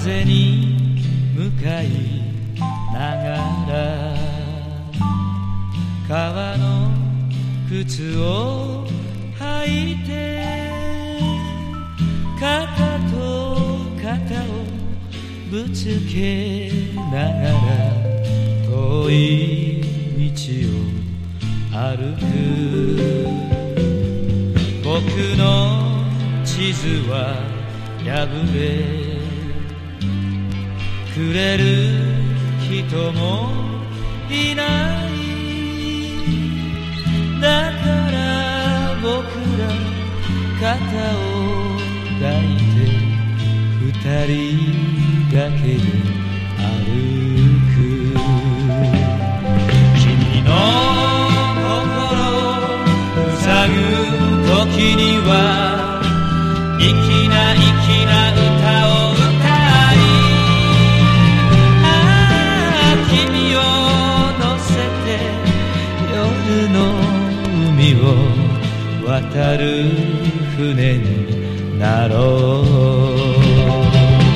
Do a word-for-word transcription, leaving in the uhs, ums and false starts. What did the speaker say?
風に向かいながら革の靴を履いて肩と肩をぶつけながら遠い道を歩く僕の地図は破れくれる人もいないだから僕ら肩を抱いて二人だけで歩く君の心塞ぐ時には粋な粋な歌を歌いああ君を乗せて夜の海を渡る船になろう